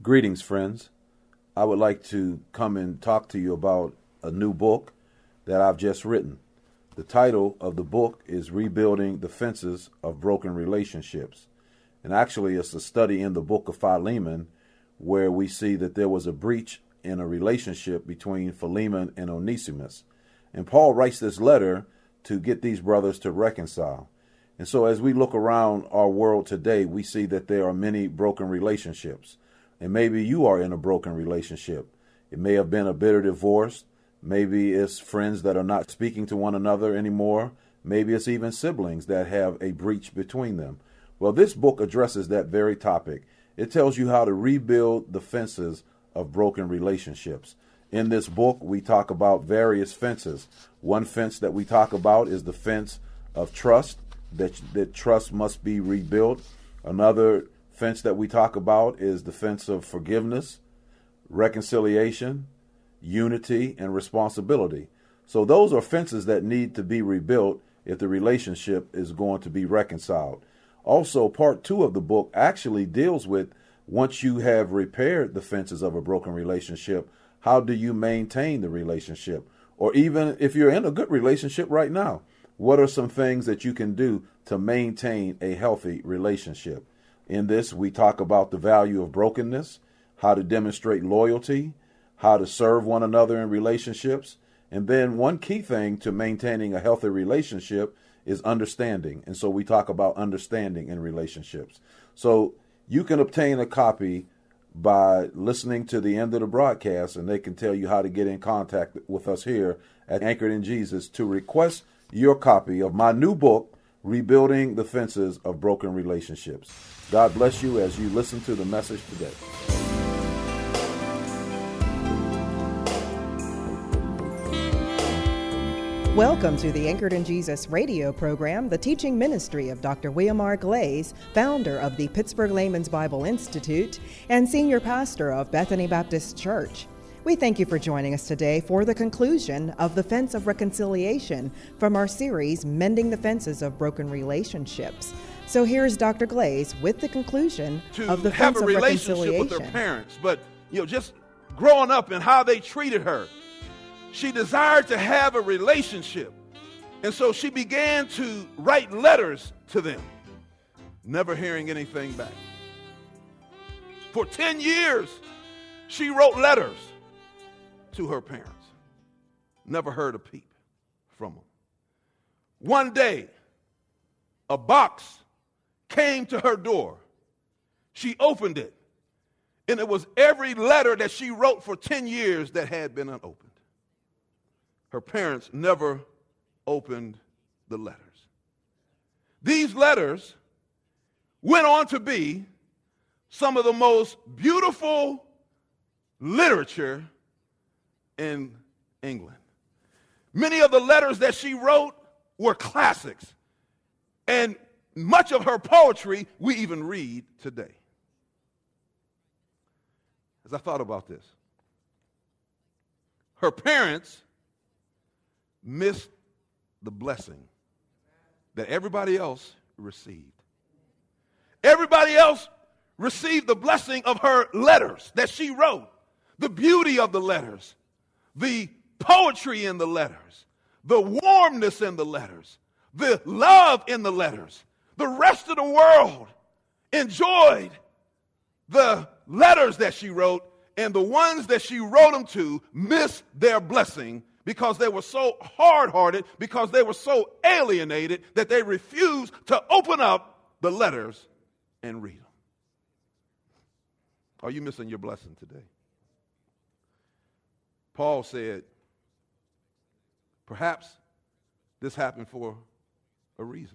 Greetings, friends. I would like to come and talk to you about a new book that I've just written. The title of the book is Rebuilding the Fences of Broken Relationships. And actually, it's a study in the book of Philemon where we see that there was a breach in a relationship between Philemon and Onesimus. And Paul writes this letter to get these brothers to reconcile. And so as we look around our world today, we see that there are many broken relationships. And maybe you are in a broken relationship. It may have been a bitter divorce. Maybe it's friends that are not speaking to one another anymore. Maybe it's even siblings that have a breach between them. Well, this book addresses that very topic. It tells you how to rebuild the fences of broken relationships. In this book, we talk about various fences. One fence that we talk about is the fence of trust, that trust must be rebuilt. Another fence that we talk about is the fence of forgiveness, reconciliation, unity, and responsibility. So those are fences that need to be rebuilt if the relationship is going to be reconciled. Also, part 2 of the book actually deals with, once you have repaired the fences of a broken relationship, how do you maintain the relationship? Or even if you're in a good relationship right now, what are some things that you can do to maintain a healthy relationship? In this, we talk about the value of brokenness, how to demonstrate loyalty, how to serve one another in relationships. And then one key thing to maintaining a healthy relationship is understanding. And so we talk about understanding in relationships. So you can obtain a copy by listening to the end of the broadcast, and they can tell you how to get in contact with us here at Anchored in Jesus to request your copy of my new book, Rebuilding the Fences of Broken Relationships. God bless you as you listen to the message today. Welcome to the Anchored in Jesus radio program, the teaching ministry of Dr. William R. Glaze, founder of the Pittsburgh Layman's Bible Institute and senior pastor of Bethany Baptist Church. We thank you for joining us today for the conclusion of the Fence of Reconciliation from our series, Mending the Fences of Broken Relationships. So here's Dr. Glaze with the conclusion of the Fence of Reconciliation. To have a relationship with her parents, but just growing up and how they treated her. She desired to have a relationship. And so she began to write letters to them, never hearing anything back. For 10 years, she wrote letters to her parents. Never heard a peep from them. One day, a box came to her door. She opened it, and it was every letter that she wrote for 10 years that had been unopened. Her parents never opened the letters. These letters went on to be some of the most beautiful literature in England. Many of the letters that she wrote were classics, and much of her poetry we even read today. As I thought about this, her parents missed the blessing that everybody else received. Everybody else received the blessing of her letters that she wrote, the beauty of the letters, the poetry in the letters, the warmness in the letters, the love in the letters. The rest of the world enjoyed the letters that she wrote, and the ones that she wrote them to missed their blessing because they were so hard-hearted, because they were so alienated that they refused to open up the letters and read them. Are you missing your blessing today? Paul said, perhaps this happened for a reason.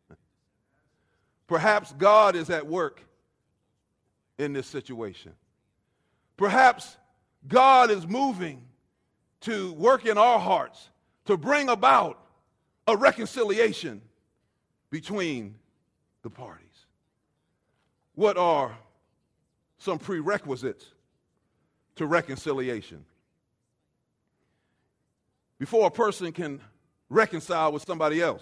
Perhaps God is at work in this situation. Perhaps God is moving to work in our hearts to bring about a reconciliation between the parties. What are some prerequisites to reconciliation? Before a person can reconcile with somebody else,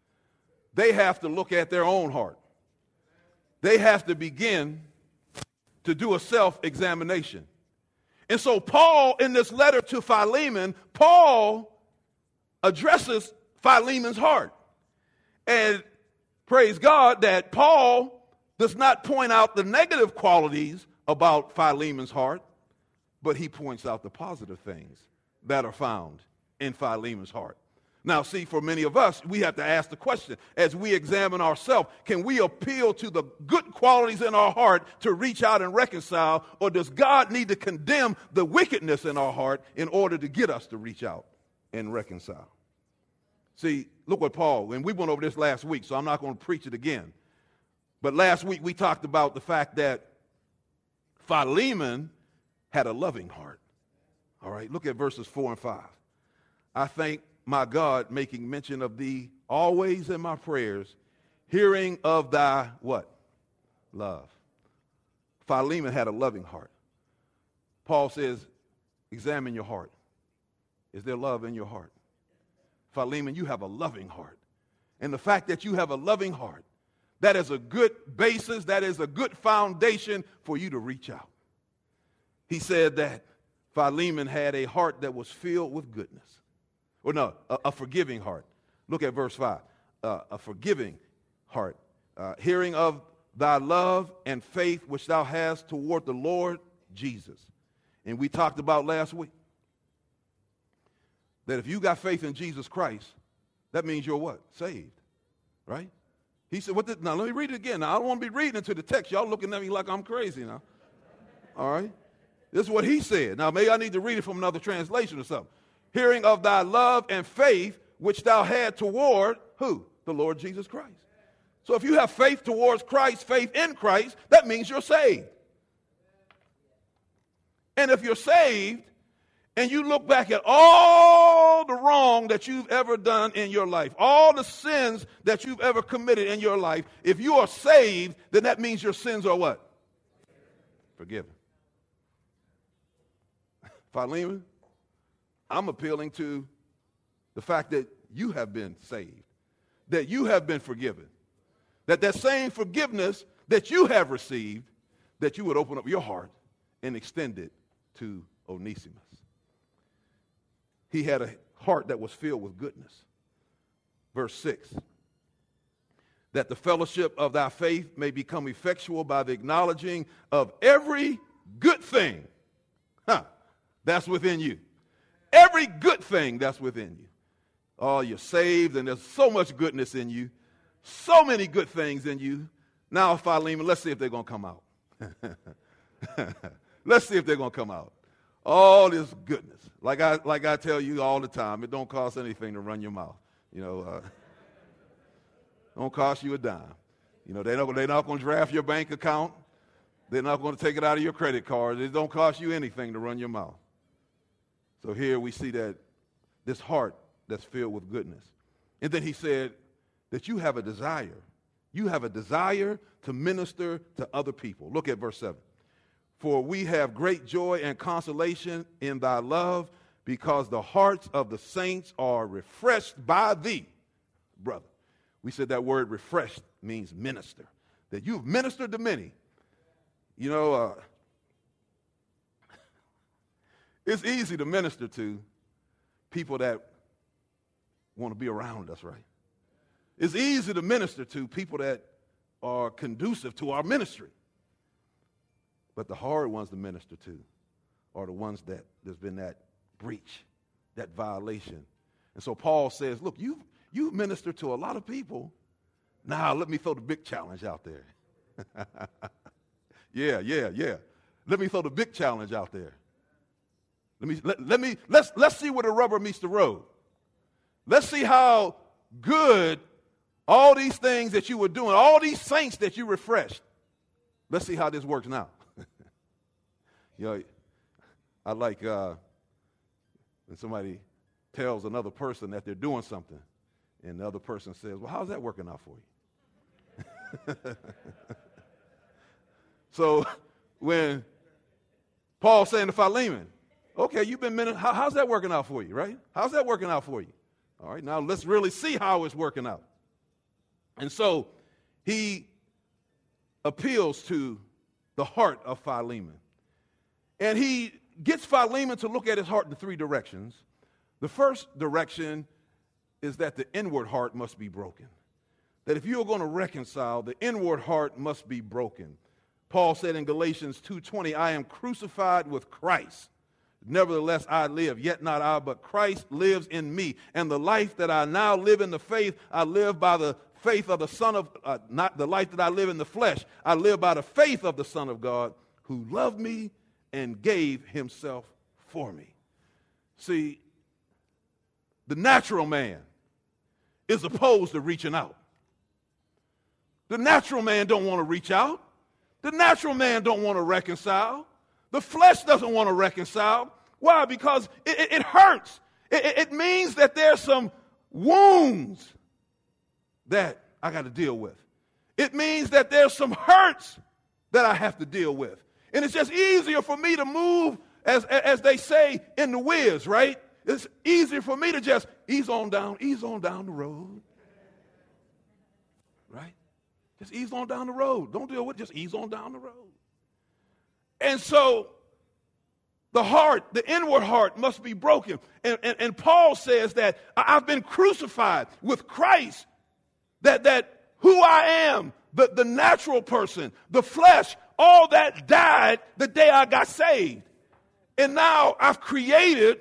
they have to look at their own heart. They have to begin to do a self-examination. And so Paul, in this letter to Philemon, Paul addresses Philemon's heart. And praise God that Paul does not point out the negative qualities about Philemon's heart, but he points out the positive things that are found in Philemon's heart. Now, see, for many of us, we have to ask the question, as we examine ourselves, can we appeal to the good qualities in our heart to reach out and reconcile, or does God need to condemn the wickedness in our heart in order to get us to reach out and reconcile? See, look what Paul, and we went over this last week, so I'm not going to preach it again. But last week we talked about the fact that Philemon had a loving heart. All right, look at verses 4 and 5. I thank my God, making mention of thee always in my prayers, hearing of thy what? Love. Philemon had a loving heart. Paul says, examine your heart. Is there love in your heart? Philemon, you have a loving heart. And the fact that you have a loving heart, that is a good basis, that is a good foundation for you to reach out. He said that Philemon had a heart that was filled with goodness. Or no, a forgiving heart. Look at verse 5. A forgiving heart. Hearing of thy love and faith which thou hast toward the Lord Jesus. And we talked about last week that if you got faith in Jesus Christ, that means you're what? Saved. Right? He said, now let me read it again. Now, I don't want to be reading into the text. Y'all looking at me like I'm crazy now. All right? This is what he said. Now, maybe I need to read it from another translation or something. Hearing of thy love and faith which thou had toward who? The Lord Jesus Christ. So if you have faith towards Christ, faith in Christ, that means you're saved. And if you're saved and you look back at all the wrong that you've ever done in your life, all the sins that you've ever committed in your life, if you are saved, then that means your sins are what? Forgiven. Philemon, I'm appealing to the fact that you have been saved, that you have been forgiven, that same forgiveness that you have received, that you would open up your heart and extend it to Onesimus. He had a heart that was filled with goodness. Verse 6, that the fellowship of thy faith may become effectual by the acknowledging of every good thing that's within you. Every good thing that's within you. Oh, you're saved, and there's so much goodness in you. So many good things in you. Now, Philemon, let's see if they're going to come out. Let's see if they're going to come out. All this goodness. Like I tell you all the time, it don't cost anything to run your mouth. You know, don't cost you a dime. You know, they're not going to draft your bank account. They're not going to take it out of your credit card. It don't cost you anything to run your mouth. So here we see that this heart that's filled with goodness. And then he said that you have a desire. You have a desire to minister to other people. Look at verse 7. For we have great joy and consolation in thy love, because the hearts of the saints are refreshed by thee, brother. We said that word refreshed means minister, that you've ministered to many. You know, it's easy to minister to people that want to be around us, right? It's easy to minister to people that are conducive to our ministry. But the hard ones to minister to are the ones that there's been that breach, that violation. And so Paul says, look, you minister to a lot of people. Now let me throw the big challenge out there. Yeah. Let me throw the big challenge out there. Let's see where the rubber meets the road. Let's see how good all these things that you were doing, all these saints that you refreshed. Let's see how this works now. You know, I like when somebody tells another person that they're doing something, and the other person says, well, how's that working out for you? So when Paul's saying to Philemon, okay, you've been ministering, how's that working out for you, right? How's that working out for you? All right, now let's really see how it's working out. And so he appeals to the heart of Philemon. And he gets Philemon to look at his heart in three directions. The first direction is that the inward heart must be broken. That if you're going to reconcile, the inward heart must be broken. Paul said in Galatians 2:20, I am crucified with Christ. Nevertheless, I live, yet not I, but Christ lives in me. And the life that I now live in the faith, I live by the faith of the Son of, not the life that I live in the flesh. I live by the faith of the Son of God, who loved me and gave himself for me. See, the natural man is opposed to reaching out. The natural man don't want to reach out. The natural man don't want to reconcile. The flesh doesn't want to reconcile. Why? Because it hurts. It means that there's some wounds that I got to deal with. It means that there's some hurts that I have to deal with. And it's just easier for me to move, as they say, in the whiz, right? It's easier for me to just ease on down the road. Right? Just ease on down the road. Don't deal with it, just ease on down the road. And so the heart, the inward heart must be broken. And Paul says that I've been crucified with Christ, that who I am, the natural person, the flesh, all that died the day I got saved. And now I've created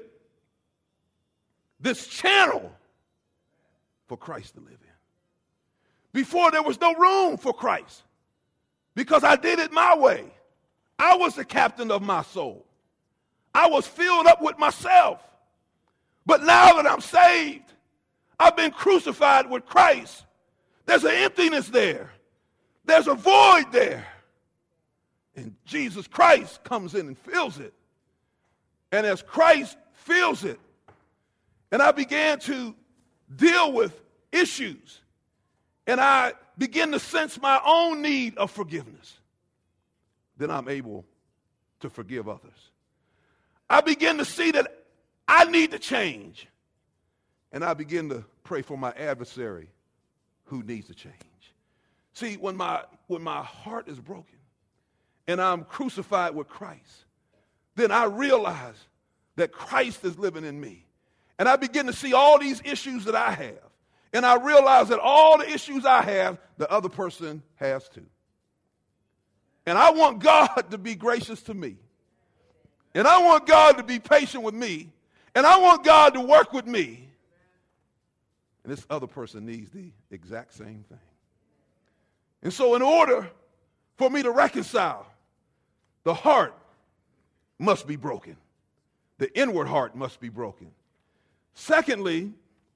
this channel for Christ to live in. Before there was no room for Christ because I did it my way. I was the captain of my soul. I was filled up with myself. But now that I'm saved, I've been crucified with Christ. There's an emptiness there. There's a void there. And Jesus Christ comes in and fills it. And as Christ fills it, and I began to deal with issues, and I begin to sense my own need of forgiveness, then I'm able to forgive others. I begin to see that I need to change, and I begin to pray for my adversary who needs to change. See, when my heart is broken and I'm crucified with Christ, then I realize that Christ is living in me. And I begin to see all these issues that I have. And I realize that all the issues I have, the other person has too. And I want God to be gracious to me. And I want God to be patient with me. And I want God to work with me. And this other person needs the exact same thing. And so in order for me to reconcile, the heart must be broken. The inward heart must be broken. Secondly,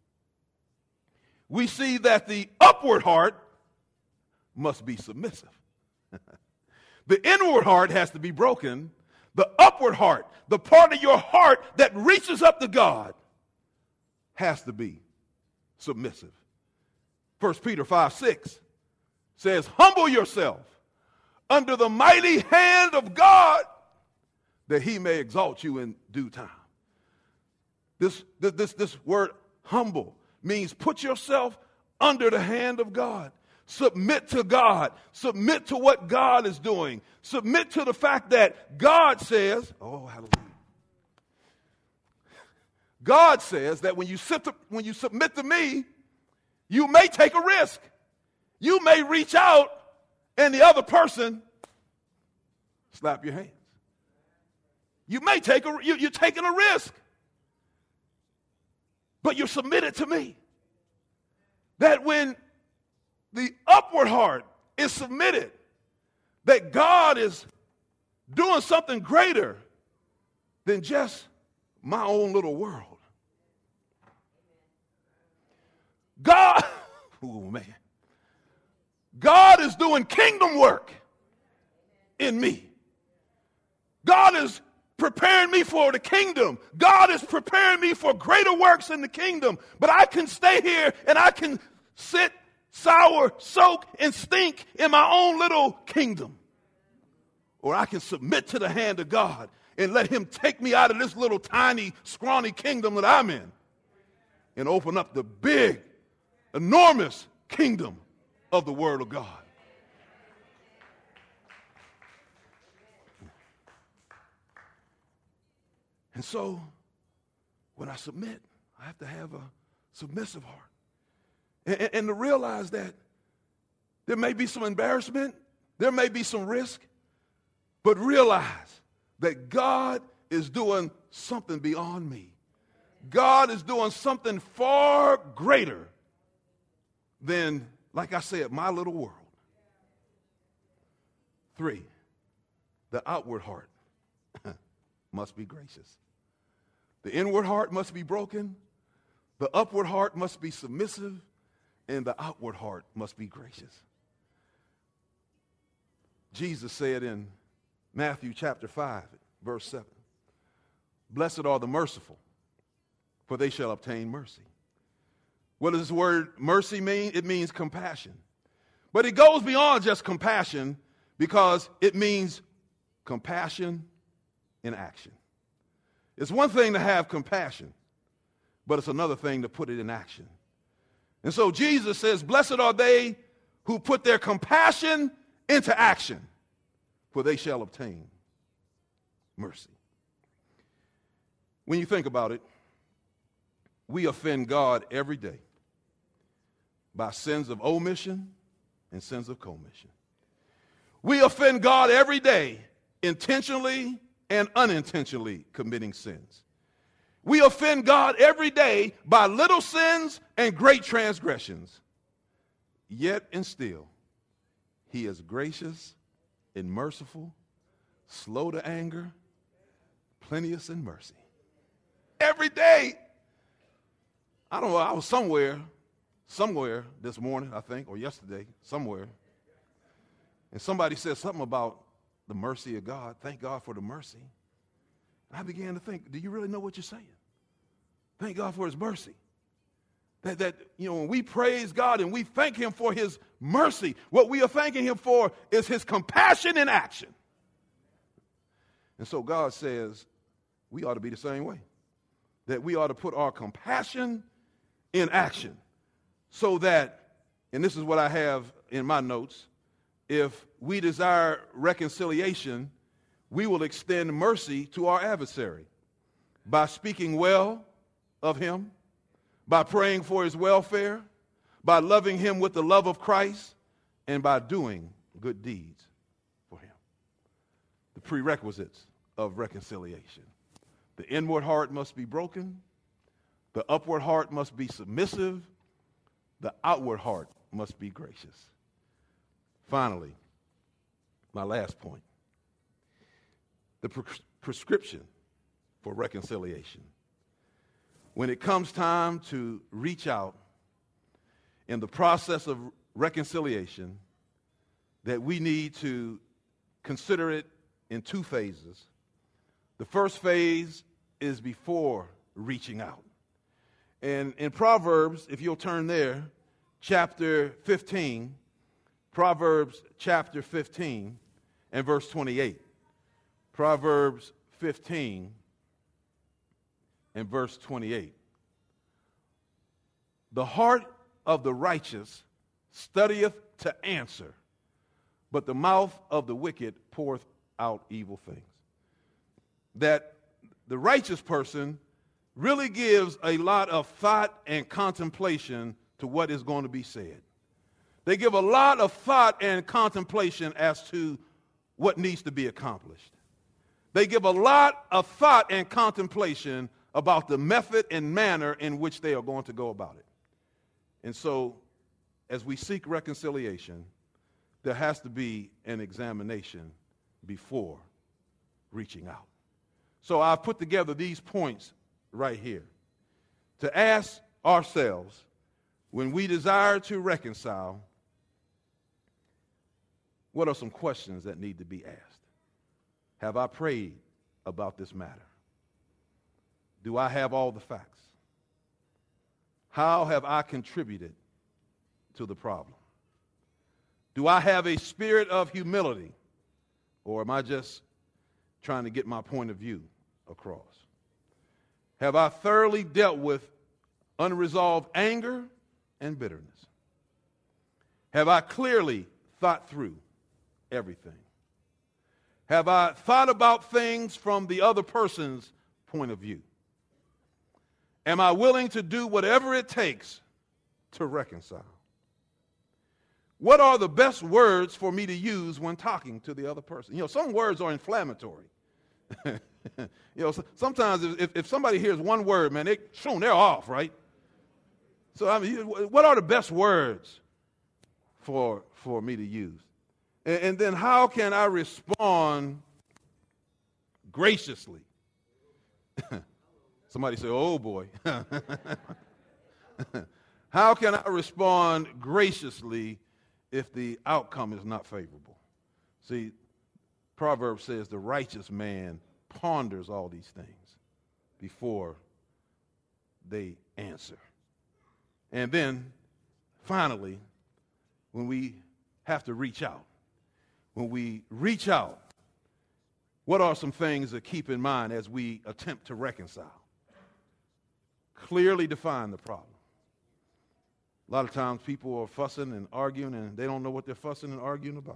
we see that the upward heart must be submissive. The inward heart has to be broken. The upward heart, the part of your heart that reaches up to God, has to be submissive. 1 Peter 5:6 says, humble yourself under the mighty hand of God, that he may exalt you in due time. This word humble means put yourself under the hand of God. Submit to God. Submit to what God is doing. Submit to the fact that God says, oh, hallelujah. God says that when you submit to me, you may take a risk. You may reach out and the other person slap your hands. You may you're taking a risk. But you're submitted to me. That when the upward heart is submitted, that God is doing something greater than just my own little world. God, oh man, God is doing kingdom work in me. God is preparing me for the kingdom. God is preparing me for greater works in the kingdom. But I can stay here and I can sit, sour, soak, and stink in my own little kingdom. Or I can submit to the hand of God and let him take me out of this little tiny, scrawny kingdom that I'm in and open up the big, enormous kingdom of the Word of God. And so when I submit, I have to have a submissive heart. And to realize that there may be some embarrassment, there may be some risk, but realize that God is doing something beyond me. God is doing something far greater than, like I said, my little world. 3, the outward heart must be gracious. The inward heart must be broken. The upward heart must be submissive. And the outward heart must be gracious. Jesus said in Matthew chapter 5, verse 7, "Blessed are the merciful, for they shall obtain mercy." What does this word mercy mean? It means compassion. But it goes beyond just compassion, because it means compassion in action. It's one thing to have compassion, but it's another thing to put it in action. And so Jesus says, blessed are they who put their compassion into action, for they shall obtain mercy. When you think about it, we offend God every day by sins of omission and sins of commission. We offend God every day intentionally and unintentionally committing sins. We offend God every day by little sins and great transgressions. Yet and still, he is gracious and merciful, slow to anger, plenteous in mercy. Every day. I don't know, I was somewhere this morning, I think, or yesterday, somewhere, and somebody said something about the mercy of God. Thank God for the mercy. And I began to think, do you really know what you're saying? Thank God for his mercy. That when we praise God and we thank him for his mercy, what we are thanking him for is his compassion in action. And so God says we ought to be the same way. That we ought to put our compassion in action so that, and this is what I have in my notes, if we desire reconciliation, we will extend mercy to our adversary by speaking well of him, by praying for his welfare, by loving him with the love of Christ, and by doing good deeds for him. The prerequisites of reconciliation. The inward heart must be broken. The upward heart must be submissive. The outward heart must be gracious. Finally, my last point, the prescription for reconciliation. When it comes time to reach out in the process of reconciliation, that we need to consider it in 2 phases. The first phase is before reaching out. And in Proverbs, if you'll turn there, chapter 15, Proverbs chapter 15 and verse 28. Proverbs 15 and verse 28. The heart of the righteous studieth to answer, but the mouth of the wicked poureth out evil things. That the righteous person really gives a lot of thought and contemplation to what is going to be said. They give a lot of thought and contemplation as to what needs to be accomplished. They give a lot of thought and contemplation about the method and manner in which they are going to go about it. And so, as we seek reconciliation, there has to be an examination before reaching out. So I've put together these points right here to ask ourselves, when we desire to reconcile, what are some questions that need to be asked? Have I prayed about this matter? Do I have all the facts? How have I contributed to the problem? Do I have a spirit of humility, or am I just trying to get my point of view across? Have I thoroughly dealt with unresolved anger and bitterness? Have I clearly thought through everything? Have I thought about things from the other person's point of view? Am I willing to do whatever it takes to reconcile? What are the best words for me to use when talking to the other person? You know, some words are inflammatory. Sometimes if somebody hears one word, man, they're off, right? So, I mean, what are the best words for me to use? And then how can I respond graciously? Somebody say, oh, boy. How can I respond graciously if the outcome is not favorable? See, Proverbs says the righteous man ponders all these things before they answer. And then, finally, when we have to reach out, what are some things to keep in mind as we attempt to reconcile? Clearly define the problem. A lot of times people are fussing and arguing and they don't know what they're fussing and arguing about.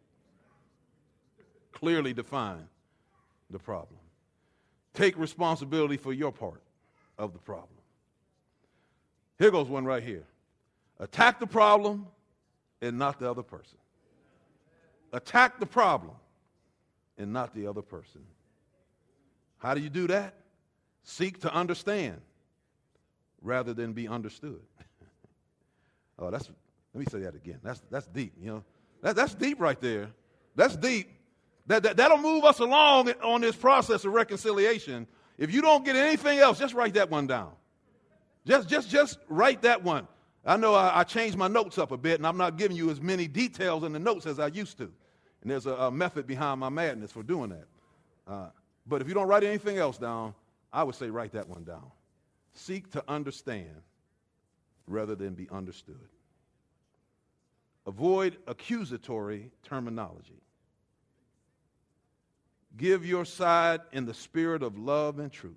Clearly define the problem. Take responsibility for your part of the problem. Here goes one right here. Attack the problem and not the other person. Attack the problem and not the other person. How do you do that? Seek to understand rather than be understood. Let me say that again. That's deep, you know. That's deep right there. That's deep. That'll move us along on this process of reconciliation. If you don't get anything else, just write that one down. Just write that one. I know I changed my notes up a bit, and I'm not giving you as many details in the notes as I used to. And there's a method behind my madness for doing that. But if you don't write anything else down, I would say write that one down. Seek to understand rather than be understood. Avoid accusatory terminology. Give your side in the spirit of love and truth.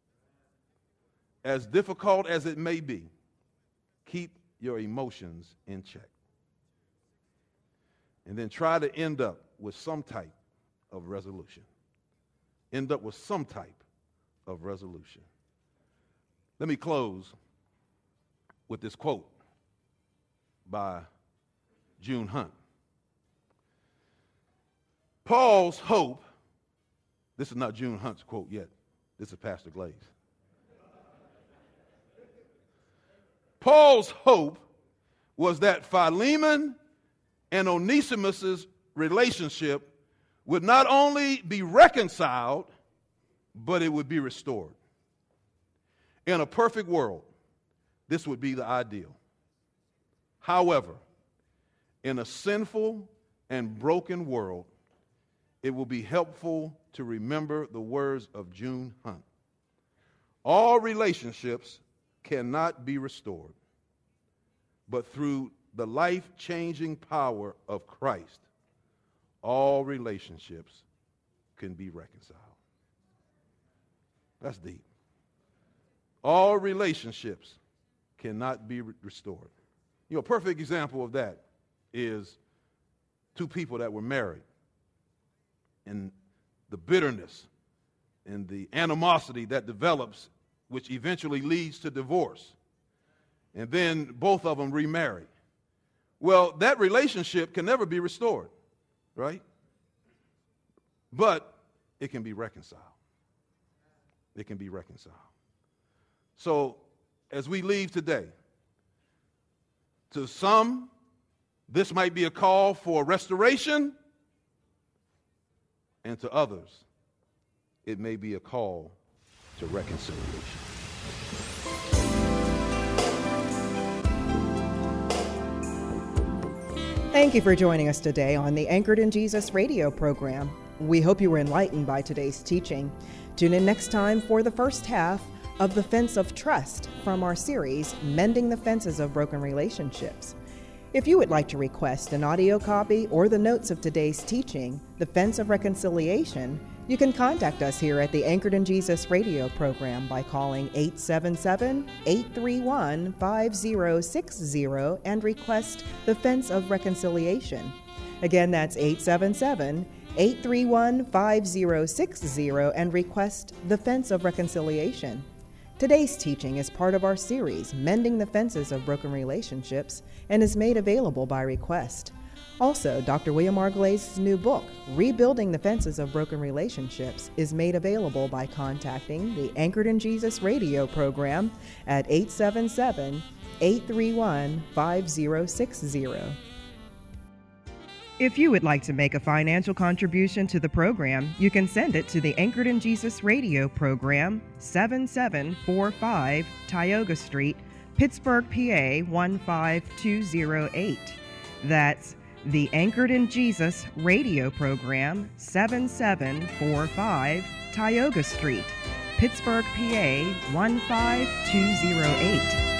As difficult as it may be, keep your emotions in check. And then try to end up with some type of resolution. End up with some type of resolution. Let me close with this quote by June Hunt. Paul's hope, this is not June Hunt's quote yet, this is Pastor Glaze. Paul's hope was that Philemon and Onesimus' relationship would not only be reconciled, but it would be restored. In a perfect world, this would be the ideal. However, in a sinful and broken world, it will be helpful to remember the words of June Hunt. All relationships cannot be restored, but through the life-changing power of Christ, all relationships can be reconciled. That's deep. All relationships cannot be restored. You know, a perfect example of that is two people that were married, and the bitterness and the animosity that develops, which eventually leads to divorce. And then both of them remarry. Well, that relationship can never be restored, right? But it can be reconciled. It can be reconciled. So, as we leave today, to some, this might be a call for restoration, and to others, it may be a call to reconciliation. Thank you for joining us today on the Anchored in Jesus radio program. We hope you were enlightened by today's teaching. Tune in next time for the first half of The Fence of Trust from our series, Mending the Fences of Broken Relationships. If you would like to request an audio copy or the notes of today's teaching, The Fence of Reconciliation, you can contact us here at the Anchored in Jesus radio program by calling 877-831-5060 and request The Fence of Reconciliation. Again, that's 877-831-5060. 831-5060 and request the Fence of Reconciliation. Today's teaching is part of our series, Mending the Fences of Broken Relationships, and is made available by request. Also, Dr. William R. Glaze's new book, Rebuilding the Fences of Broken Relationships, is made available by contacting the Anchored in Jesus radio program at 877-831-5060. If you would like to make a financial contribution to the program, you can send it to the Anchored in Jesus radio program, 7745 Tioga Street, Pittsburgh, PA 15208. That's the Anchored in Jesus radio program, 7745 Tioga Street, Pittsburgh, PA 15208.